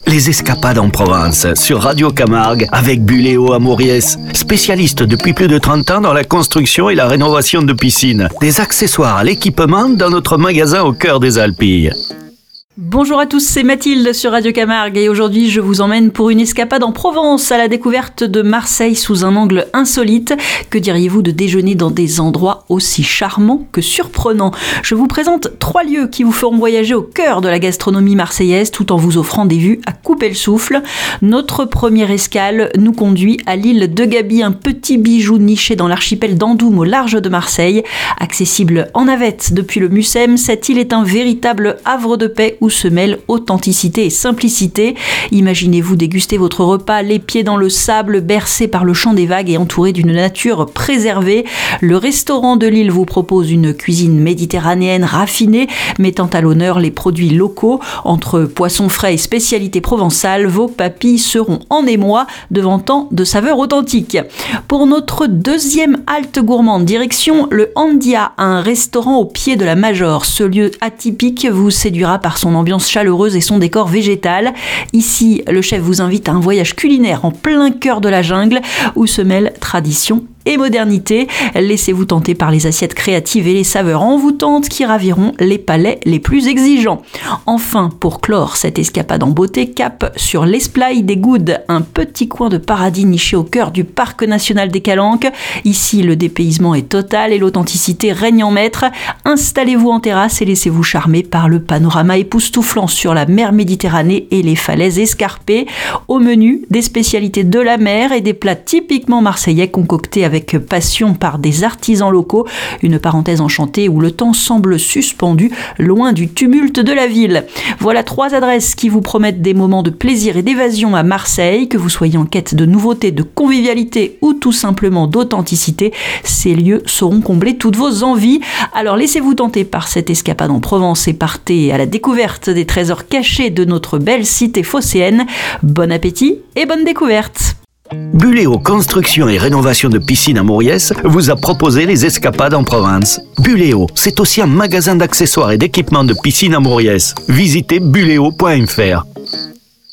Les escapades en Provence, sur Radio Camargue, avec Buléo à Mauriès. Spécialiste depuis plus de 30 ans dans la construction et la rénovation de piscines. Des accessoires à l'équipement dans notre magasin au cœur des Alpilles. Bonjour à tous, c'est Mathilde sur Radio Camargue et aujourd'hui je vous emmène pour une escapade en Provence à la découverte de Marseille sous un angle insolite. Que diriez-vous de déjeuner dans des endroits aussi charmants que surprenants ? Je vous présente 3 lieux qui vous feront voyager au cœur de la gastronomie marseillaise tout en vous offrant des vues à couper le souffle. Notre première escale nous conduit à l'île de Gaby, un petit bijou niché dans l'archipel d'Andoum au large de Marseille. Accessible en navette depuis le Mucem, cette île est un véritable havre de paix où se mêlent authenticité et simplicité. Imaginez-vous déguster votre repas les pieds dans le sable, bercé par le chant des vagues et entouré d'une nature préservée. Le restaurant de l'île vous propose une cuisine méditerranéenne raffinée, mettant à l'honneur les produits locaux. Entre poissons frais et spécialités provençales, vos papilles seront en émoi devant tant de saveurs authentiques. Pour notre deuxième halte gourmande, direction le Handia, un restaurant au pied de la Major. Ce lieu atypique vous séduira par son ambiance chaleureuse et son décor végétal. Ici, le chef vous invite à un voyage culinaire en plein cœur de la jungle où se mêlent tradition et modernité. Laissez-vous tenter par les assiettes créatives et les saveurs envoûtantes qui raviront les palais les plus exigeants. Enfin, pour clore cette escapade en beauté, cap sur l'Esplai des Goudes, un petit coin de paradis niché au cœur du parc national des Calanques. Ici, le dépaysement est total et l'authenticité règne en maître. Installez-vous en terrasse et laissez-vous charmer par le panorama époustouflant sur la mer Méditerranée et les falaises escarpées. Au menu, des spécialités de la mer et des plats typiquement marseillais concoctés avec passion par des artisans locaux, une parenthèse enchantée où le temps semble suspendu, loin du tumulte de la ville. Voilà 3 adresses qui vous promettent des moments de plaisir et d'évasion à Marseille, que vous soyez en quête de nouveautés, de convivialité ou tout simplement d'authenticité. Ces lieux sauront combler toutes vos envies. Alors laissez-vous tenter par cette escapade en Provence et partez à la découverte des trésors cachés de notre belle cité phocéenne. Bon appétit et bonne découverte! Buléo Construction et Rénovation de Piscines à Mauriès vous a proposé les escapades en Provence. Buléo, c'est aussi un magasin d'accessoires et d'équipements de piscine à Mauriès. Visitez buléo.fr.